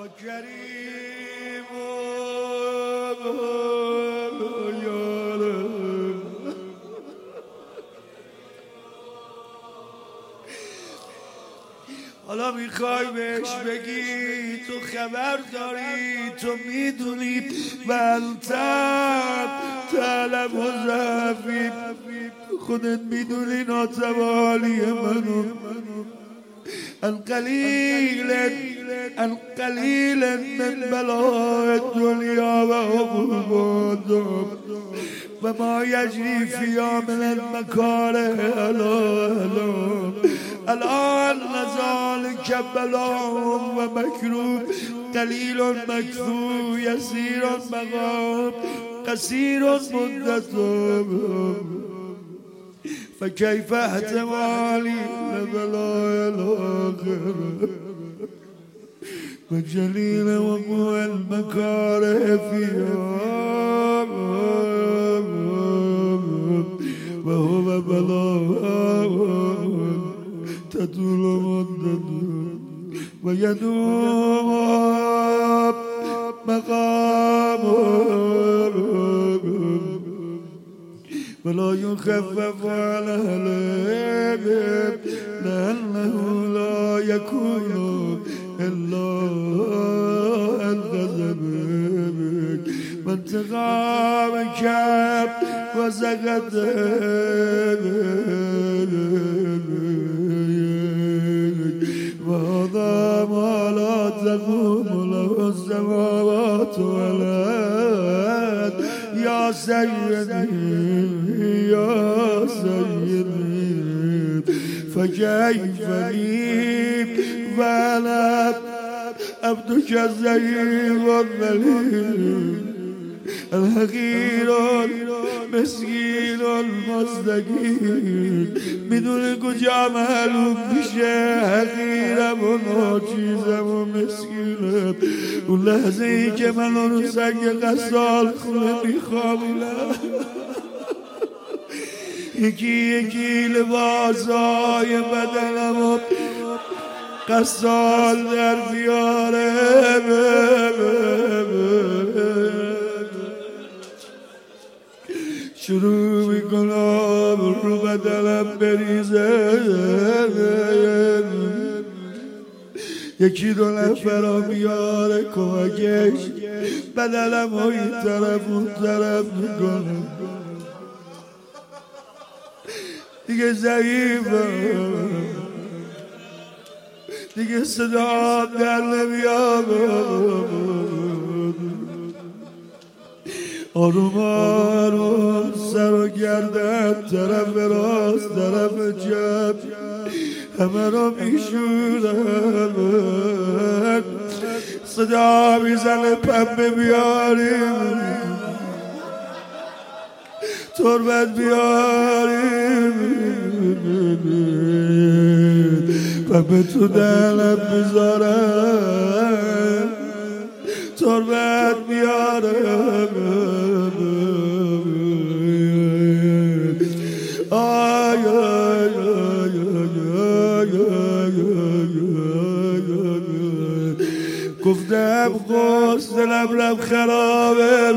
کریم حالا میخوای بهش بگی تو خبر داری، تو میدونی بلتر طلب و ضعفی، خودت میدونی ناتوالی منو القلیل من بلاء الدنیا و عقوباتها و ما یجری فیها من المکاره الان ذلک بلاء و مکروه قلیل مکفو یسیر مقام قصیر مدت فكيف احتمالي لبلاء الآخرة وجليل وقوع المكاره فيها وهو بلاء تطول مدته ويدوم مقامه ولا يخفف عن أهله لأنه لا يكون إلا الغضب وانتقامك وسخطك وهذا ما لا تقوم له السماوات والأرض يا سيدي يا سيدي فكيف لي وأنا عبدك الضعيف الذليل الحقیر مسکین المستقیم میدونه کجا معلوم میشه حقیرم و ناچیزم و مسکینم اون لحظه ای که من اون سنگ قصال خونه میخوابیدم یکی یکی لباسای بدنم و قصال در بیاره شروع میکنم رو بدنم بریزه یکی دو نفرم بیاره کمکش بدنم رو این طرف اون طرف میکنم دیگه ضعیفم دیگه صدا در نمیاد آروم آروم سر و گردن طرف راست طرف چپ همه رو میشورم صدا میزنه پنبه بیاریم تربت بیاریم پنبه تو دلم میذارم تربت بیارم آی آی آی گفتم قصد دلم خرابه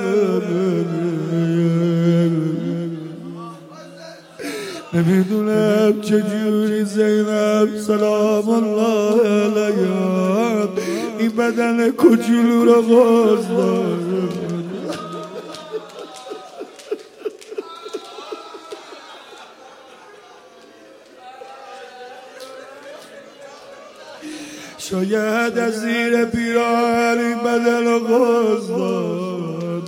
نمیدونم چجوری زینب سلام الله علیها این بدن کوچولو رو قصد دارم شاید از زیر پیراهن این بدن رو قصد دارم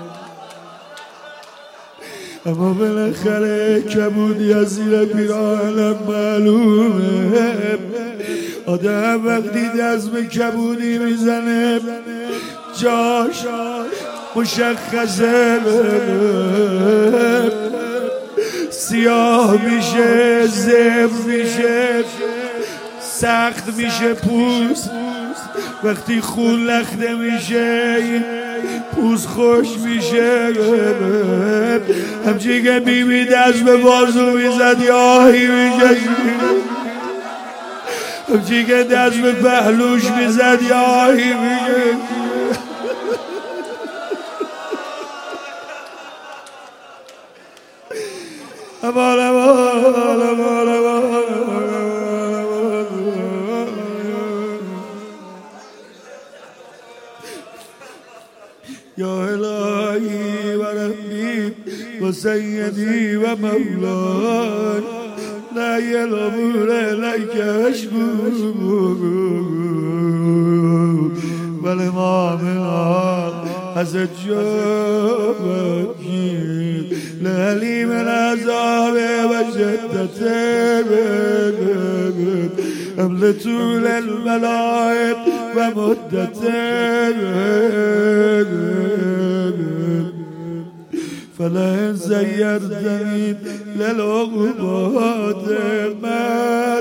اما بالاخره کبودی از زیر پیراهنم معلومه آدم وقتی دست به کبودی میزنه جاش مشخصه سیاه میشه زبر میشه سخت میشه پوست وقتی خون لخته میشه پوست خوش میشه همچی که بیبی دست به بازو میزد یا آهی میکشید همچی که دست به پهلوش میزد یا آهی میگه امان امان امان امان یا الهی و ربی و سیدی و مولاي لا الأمور إليك أشكو والإمامنا السجاد لهلي من عذاب وشدته قبل طول الملائك ومدته فلا زيرتني للعقوبات ما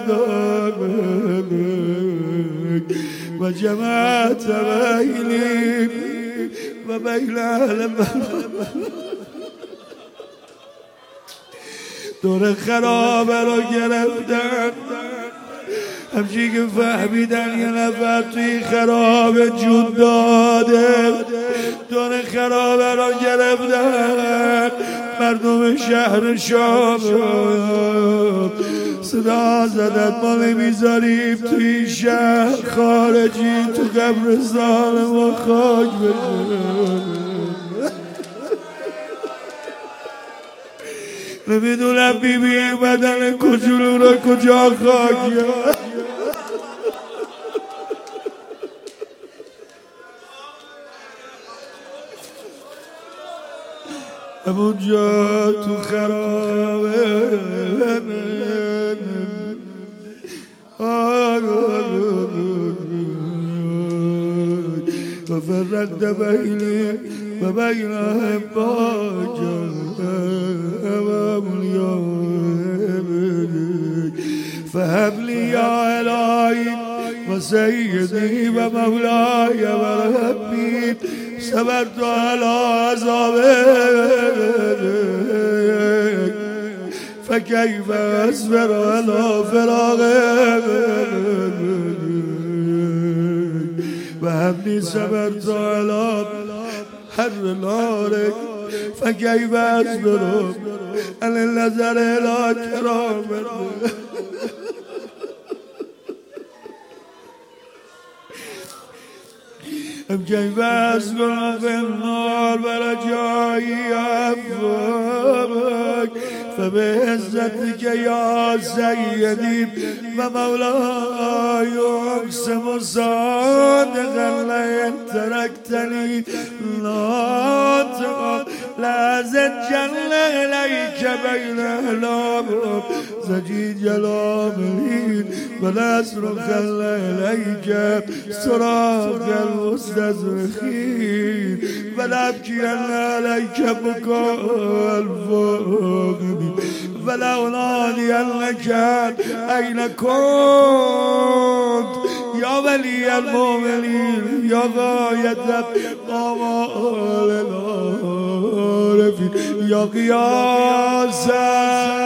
دامك وجمعت بيني وبين أهل دور خرابه رو گرفتن همچی که فهمیدن یه نفر توی خرابه جون داده دور خرابه رو گرفتن مردم شهر شام صدا زدن ما نمیذاریم توی شهر خارجی تو قبرستان ما خاک بشه نمیدونم بیبی بدن کجولو رو کجا خاکیه همونجا تو خرابه و فرقت بینی و بین احباک فهب لي يا إلهي وسيدي ومولاي وربي صبرت على عذابك فكيف أصبر على فراقك وهب لي صبرت على حر نارك فكيف أصبر على النظر إلى كرامك كيف أسكن في النار برجائي أفوابك فبعزتك يا سيدي ومولاي أقسم صادقا لئن تركتني ناطقا لأزجن إليك بين أهلام زجيج العاملين ولأصرخن إليك صراخ المستزرخين ولأبكين عليك بكاء الفاقدين ولأنادينك أين كنت يا ولي المؤمنين يا غاية الطوال العارفين يا قياسا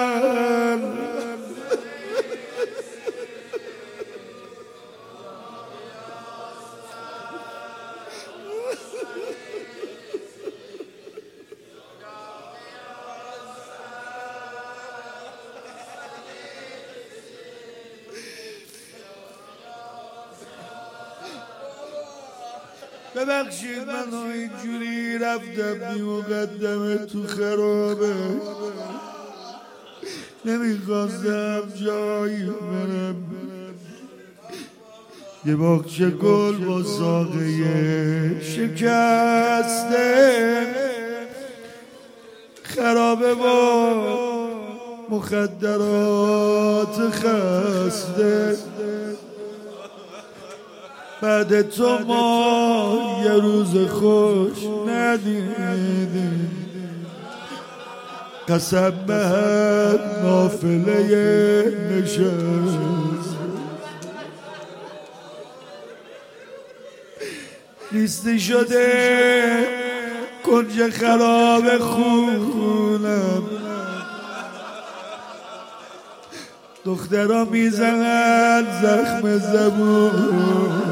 ببخشید من اینجوری رفتم بی مقدمه تو خرابه نمیخواستم جایی برم یه باغچه گل با ساقه شکسته خرابه با مخدرات خسته بعد تو ما یه روز خوش ندیدیم قسم بهت نافله نشست لیستی شده کنج خراب خونم دخترها میزنن زخم زبون.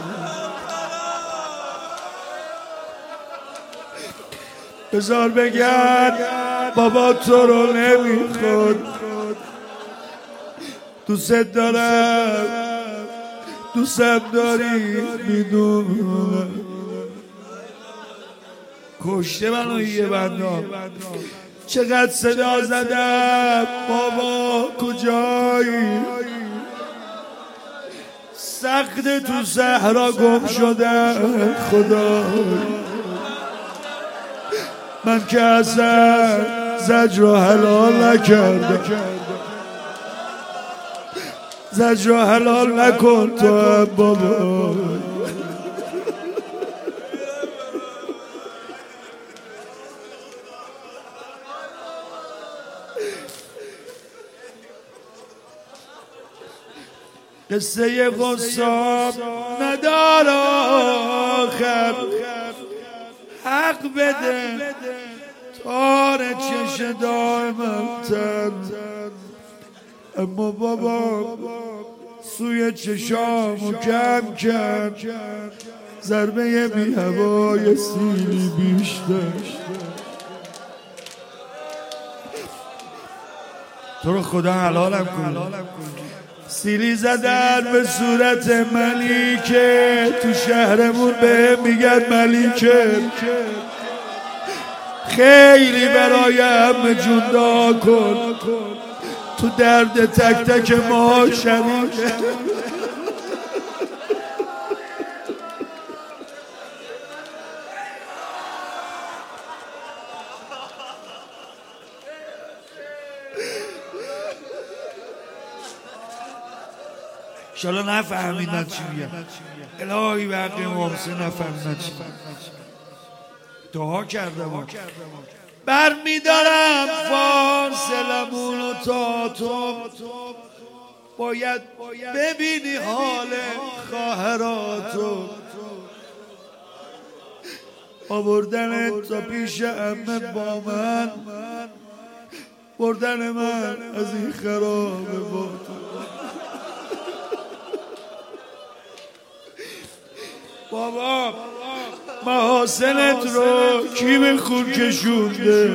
بذار بگن بابا تو رو نمیخواد، دوست دارم دوستم داری میدونم. کشته منو یه بندام، چقدر صدا زدم بابا کجایی؟ سخت تو صحرا گم شدم خدا، من که اصلا زجر رو حلال نکردم. زجر رو حلال نکن تو هم بابا. قصه غصاب ندار آخر، حق بده تار چش دائمم تر. اما بابا سوی چشامو کم کرد، ضربه بی هوای سیلی بیشتر. تو رو خدا حلالم کن. سیلی زدن به صورت ملیکه، تو شهرمون به میگن ملیکه. خیلی برایم جوندا کن، تو درد تک تک ما شریکه. انشالله نفهمیدن چی میگم. الهی به حق محسن نفهمیدن چی دعا کردم. برمیدارم فاصلمونو تا تو، باید ببینی حال خواهراتو. آوردن تا پیش عمه با من، بردن من از این خرابه با تو. بابا محاسنت رو کی به خون کشونده؟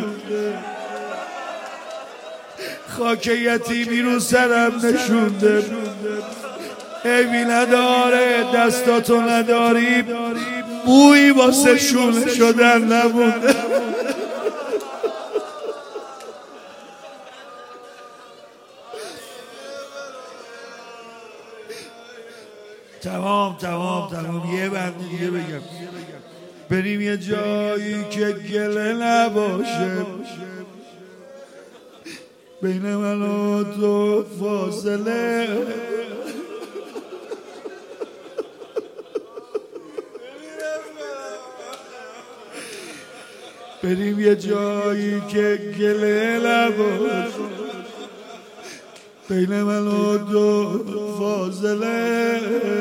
خاک یتیمی رو سرم نشونده. عیبی نداره دستاتو نداری، بویی واسه شونه شدن نمونده. تمام یه بند دیگه بگم. بریم یه جایی که گله نباشه، بین من و تو فاصله. بریم یه جایی که گله نباشه، بین من و تو فاصله.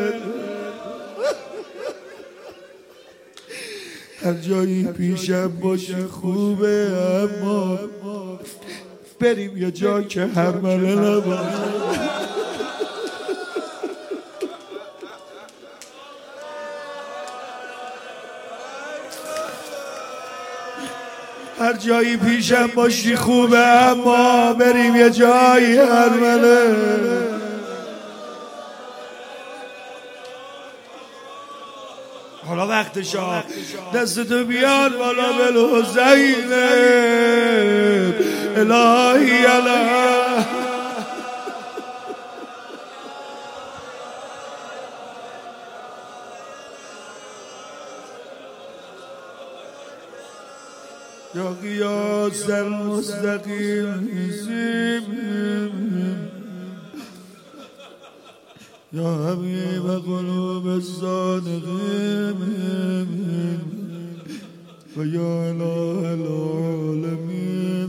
هر جایی پیشم باشی خوبه، اما بریم یه جا که هرمله نباشه. هر جایی پیشم باشی خوبه، اما بریم یه جایی هرمله. حالا وقتشا دستتو بیار بالا بالحسین الهی علیه. یا قیاس المستقیم یا حبیب قلوب الصادقین و یا اله العالمین.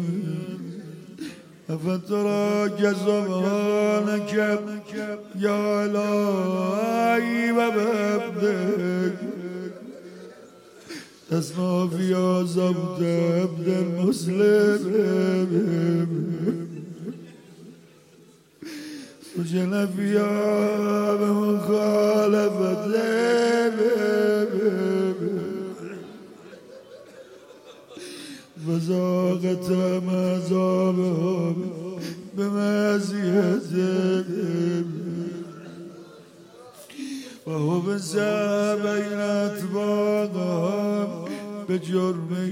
افترا جزبانک یا الهی و بعبدک، تسمع فی صوت عبد المسلم. وجل فيها بمخالفته وذاقت مذابهم بمعصيته وهو بين أطباقهم بجرمه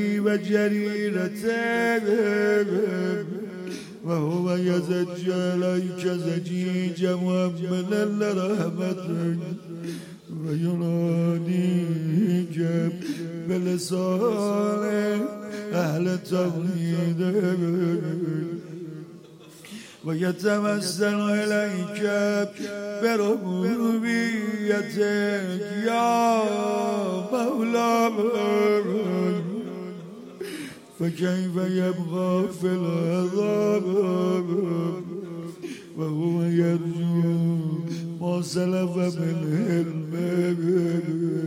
وجريرته وهو يزج عليك زجيجا مؤملا لرحمتك ويناديك بلسان أهل التوحيد ويتمثل إليك بربوبيتك يا مولاي فكيف يبقى في العذاب وهو يرجو ما سلف من علمك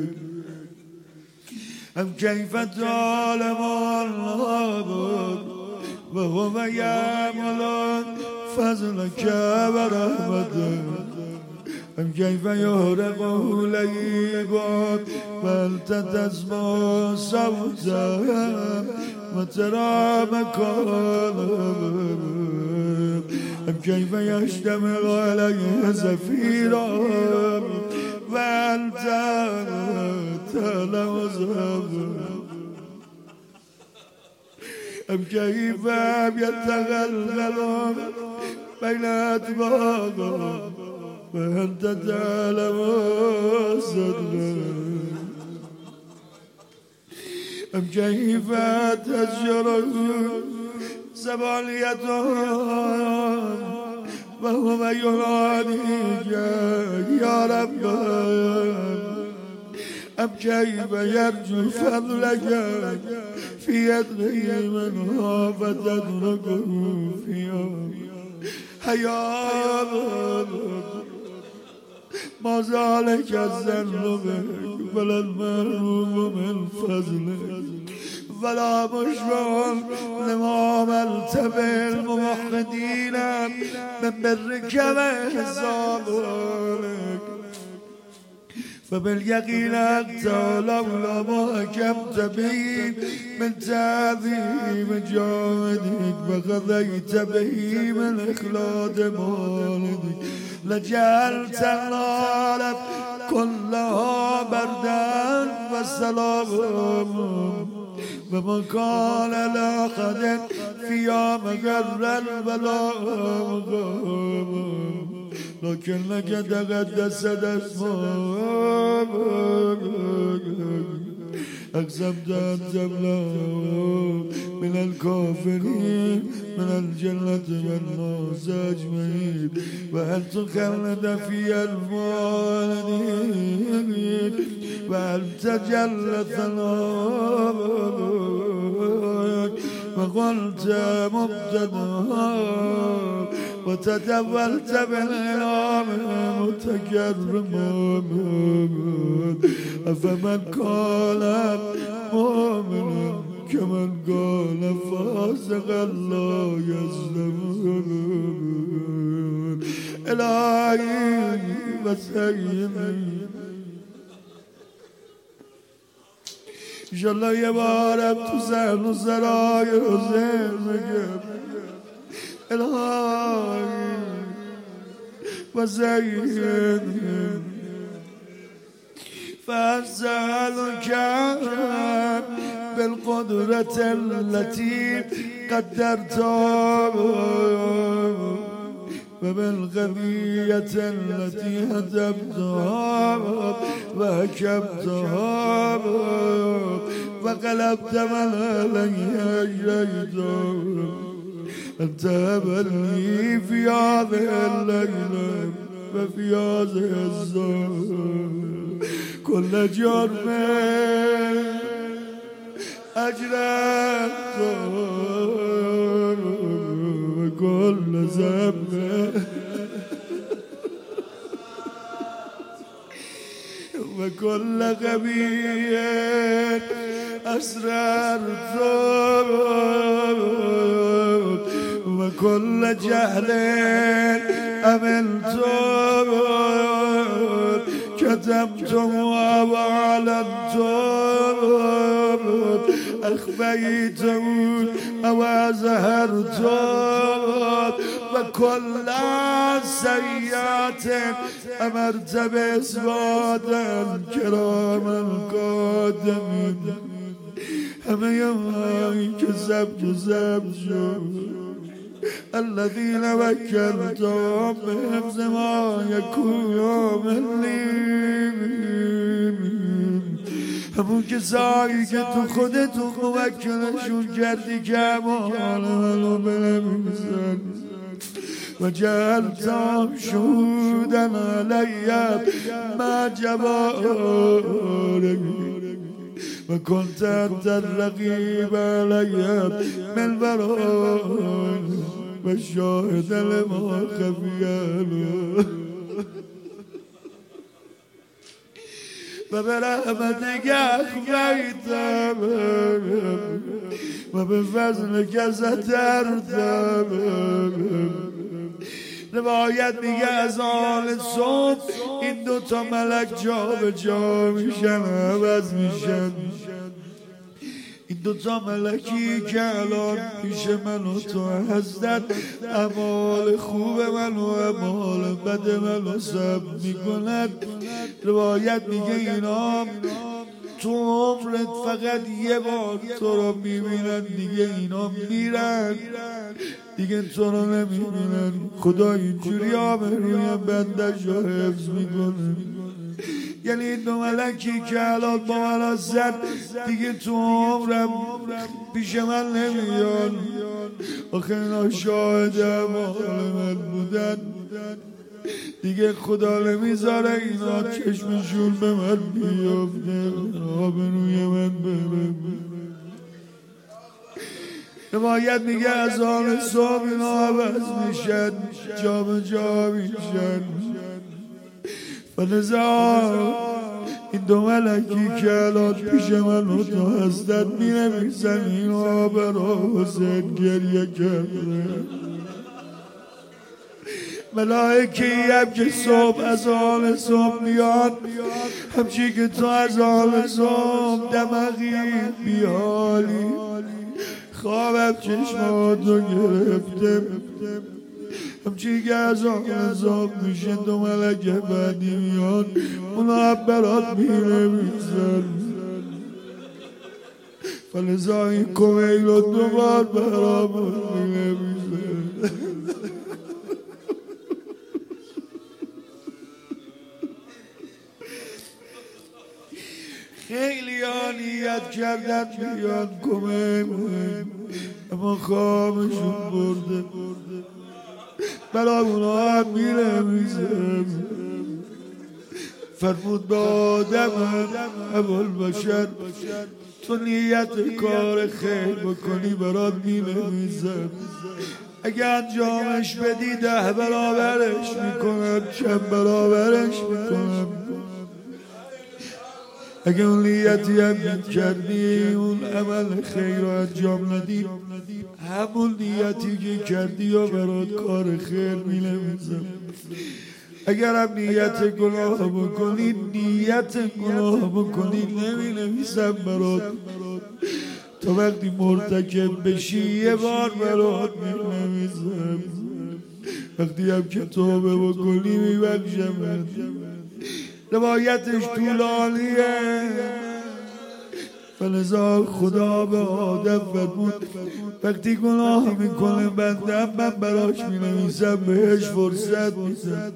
أم كيف تعلم الله وهو يعمل فضلك ورحمتك أم كيف يهرقه ليبات وأنت تسمع صوته وترى مكانه أم كيف يشتمل عليه زفيرا وأنت تعلم زفيرا أم كيف يتغلغل بين أطباقهم وأنت تعلم صدرك أم كيف تزجر سباليتهم وهو من يناديك يا رب أم كيف يرجو فضلك في يده منها فتتركه فيها حياة ما ذلك الذنب ولا المرغوب من فضله ولا مشفع لما عملت بالموحدين من برك وإحسانك فباليقين أنت لولا ما حكمت به من تعظيم جاهدك وقضيت به من إخلاد مالك لجعلت النار كلها بردا وسلاما وما كان لأحد فيها مغرا ولا مقاما لكنك تقدست اسماء أقسمت أن تملأ من الكافرين من الجنة والناس أجمعين وأن تخلد في الموالدين وأن تجل ثناءك وقلت مبتدأ وتدولت بالإنعام متكرما أفمن قال مؤمنا كمن قال فاسقا لا يظلمون إلهي وسيدي إنشالله یه بارم تو ذهن و ذرای رو ذهن بگم الهی و زیدی فأسألك بالقدرة التي قدرتها وبالغبية التي هدمتها وهكمتها وقلبت من عليها أجريتها أن تهبني في هذه الليلة وفي هذه الزمان كل جرم أجرمته وكل ذنب وكل غبية أسررته وكل جهل عملت كتمت وأعلنت أخفيت أو أظهرت وكل سيئات أمرت بإسوادا كراما قادمين همه یایی که زب الذين وكلتهم بحفظ ما يكون مني همون کسایی که تو خودت موکلشون کردی که امان منو بنویسن و جعلتهم شهودا علی مع جوارحی و كنت أنت الرقيب علي من وراء والشاهد لما خفي وبرحمتك أخفيتم وبفضلك سترتم روایت میگه از آن صبح این دوتا ملک جا به جا میشن عوض میشن این دوتا ملکی که الان پیش من و تو هستن اعمال خوب من و اعمال بد من رو ثبت میکنن روایت میگه اینا تو عمرت فقط یه بار تو رو میبینن دیگه اینا میرن دیگه تو رو نمیبینن خدا اینجوری آبروی بندش رو حفظ میکنه یعنی این دو ملکی که الان با من هستن دیگه تو عمرم پیش من نمیان آخه اینا شاهد اعمال من بودن دیگه خدا نمیذاره اینا چشمشون به من بیافته آبروی من بره روایت میگه از آن صبح اینا عوض میشن جا به جا میشن فلذا این دو ملکی که الان پیش من و تو هستن مینویسن اینا برا حسین گریه کرده ملائکی هم که صبح از آن صبح میاد همچی که تو از آن صبح دمقی بیالی خوابم چشماتو گرفته همچی که از آن صبح میشه دو ملک بعدی میاد اونا برات مینویسن فلذا این کومیل رو دوبار برامون مینویسن خیلی نیت کردن بیان کمک اما خوابشون برده برای اونا هم می‌نویسم فرمود به آدم ابوالبشر تو نیت کار خیر بکنی برات می‌نویسم اگه انجامش بدی 10 برابرش میکنم چند برابرش میکنم اگه اون نیتی هم کردی اون عمل خیر رو انجام ندی همون نیتی که کردی و برات کار خیر می‌نویسم اگر هم نیت گناه بکنی نمی‌نویسم برات تا وقتی مرتکب بشی یه بار برات می‌نویسم وقتی هم که توبه بکنی میبخشم روایتش طولانیه فلذا خدا به آدم فرمود وقتی گناه میکنه بنده من براش مینویسم بهش فرصت میدم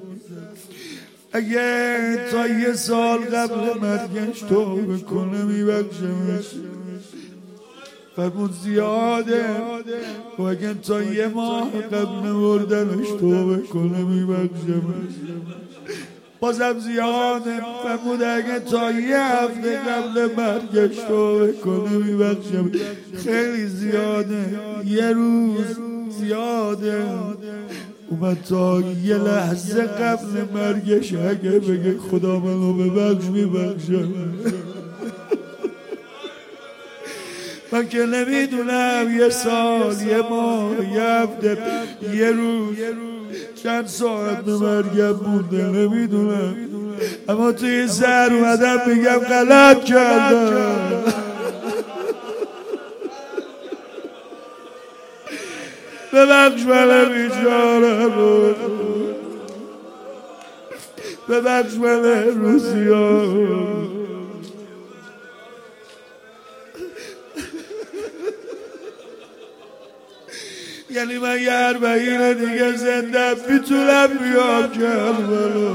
اگه تا 1 سال قبل مرگش توبه کنه میبخشمش فرمود زیاده و اگه تا 1 ماه قبل مردنش توبه کنه میبخشمش بازم زیاده فرمود اگه تا 1 هفته قبل مرگش توبه کنه میبخشم خیلی زیاده 1 روز زیاده اومد تا 1 لحظه قبل مرگش اگه بگه خدا منو ببخش میبخشم من که نمیدونم 1 سال 1 ماه 1 هفته 1 روز چند ساعت به مرگم بوده نمیدونم، اما توی سر اومدم بگم غلط کردم. ببخش من بیچاره رو، ببخش من روسیان. یعنی من یه 40 دیگه زنده میتونم بیام کربلا.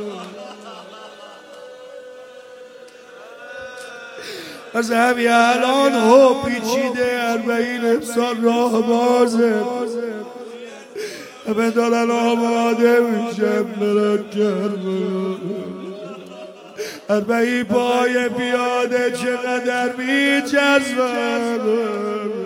از همین الان پیچیده 40 سال راه بازه، همه دارن آماده میشن برن کربلا. 40 پای پیاده چقدر میچسبن.